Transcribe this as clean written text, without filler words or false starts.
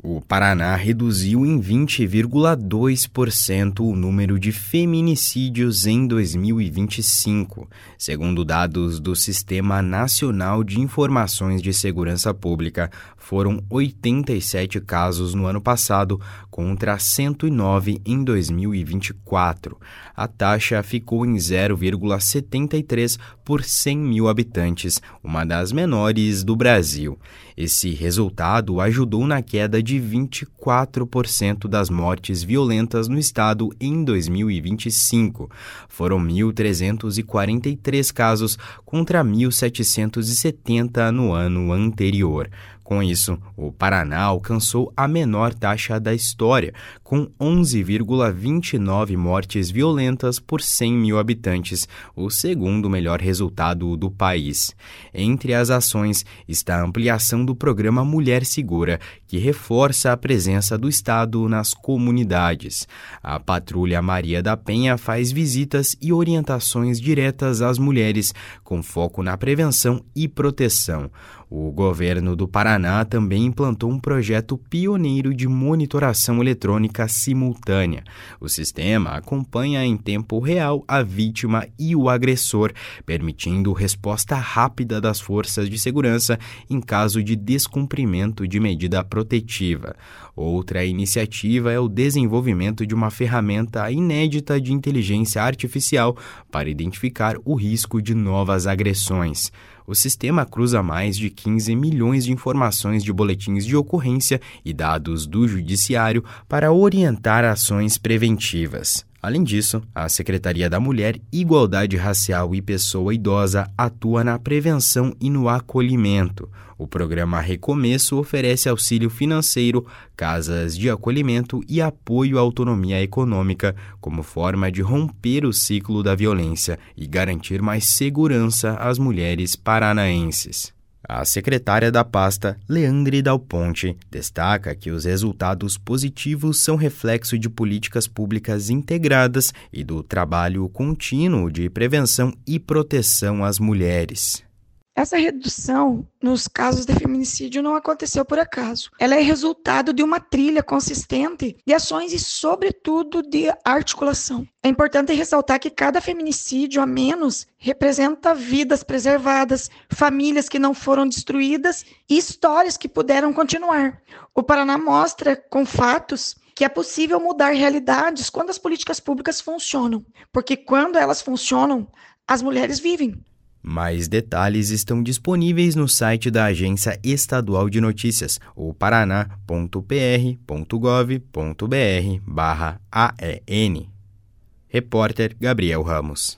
O Paraná reduziu em 20,2% o número de feminicídios em 2025, segundo dados do Sistema Nacional de Informações de Segurança Pública. Foram 87 casos no ano passado, contra 109 em 2024. A taxa ficou em 0,73 por 100 mil habitantes, uma das menores do Brasil. Esse resultado ajudou na queda de 24% das mortes violentas no estado em 2025. Foram 1.343 casos contra 1.770 no ano anterior. Com isso, o Paraná alcançou a menor taxa da história, com 11,29 mortes violentas por 100 mil habitantes, o segundo melhor resultado do país. Entre as ações está a ampliação do programa Mulher Segura, que reforça a presença do Estado nas comunidades. A Patrulha Maria da Penha faz visitas e orientações diretas às mulheres, com foco na prevenção e proteção. O governo do Paraná também implantou um projeto pioneiro de monitoração eletrônica simultânea. O sistema acompanha em tempo real a vítima e o agressor, permitindo resposta rápida das forças de segurança em caso de descumprimento de medida protetiva. Outra iniciativa é o desenvolvimento de uma ferramenta inédita de inteligência artificial para identificar o risco de novas agressões. O sistema cruza mais de 15 milhões de informações de boletins de ocorrência e dados do Judiciário para orientar ações preventivas. Além disso, a Secretaria da Mulher, Igualdade Racial e Pessoa Idosa atua na prevenção e no acolhimento. O programa Recomeço oferece auxílio financeiro, casas de acolhimento e apoio à autonomia econômica, como forma de romper o ciclo da violência e garantir mais segurança às mulheres paranaenses. A secretária da pasta, Leandre Dal Ponte, destaca que os resultados positivos são reflexo de políticas públicas integradas e do trabalho contínuo de prevenção e proteção às mulheres. Essa redução nos casos de feminicídio não aconteceu por acaso. Ela é resultado de uma trilha consistente de ações e, sobretudo, de articulação. É importante ressaltar que cada feminicídio a menos representa vidas preservadas, famílias que não foram destruídas e histórias que puderam continuar. O Paraná mostra, com fatos, que é possível mudar realidades quando as políticas públicas funcionam, porque quando elas funcionam, as mulheres vivem. Mais detalhes estão disponíveis no site da Agência Estadual de Notícias, o paraná.pr.gov.br/AEN. Repórter Gabriel Ramos.